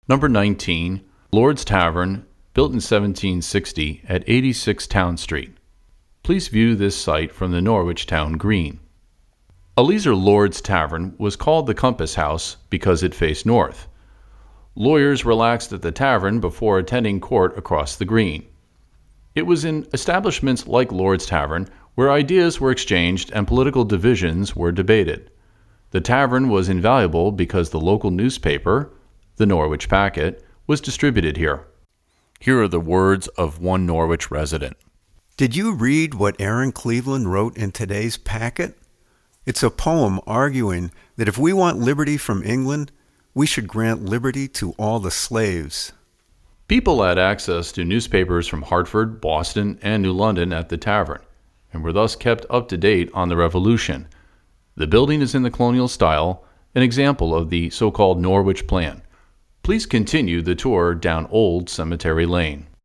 Number 19, Lord's Tavern, built in 1760 at 86 Town Street. Please view this site from the Norwich Town Green. Eliezer Lord's Tavern was called the Compass House because it faced north. Lawyers relaxed at the tavern before attending court across the green. It was in establishments like Lord's Tavern where ideas were exchanged and political divisions were debated. The tavern was invaluable because the local newspaper, the Norwich Packet, was distributed here. Here are the words of one Norwich resident. Did you read what Aaron Cleveland wrote in today's Packet? It's a poem arguing that if we want liberty from England, we should grant liberty to all the slaves. People had access to newspapers from Hartford, Boston, and New London at the tavern, and were thus kept up to date on the Revolution. The building is in the colonial style, an example of the so-called Norwich Plan. Please continue the tour down Old Cemetery Lane.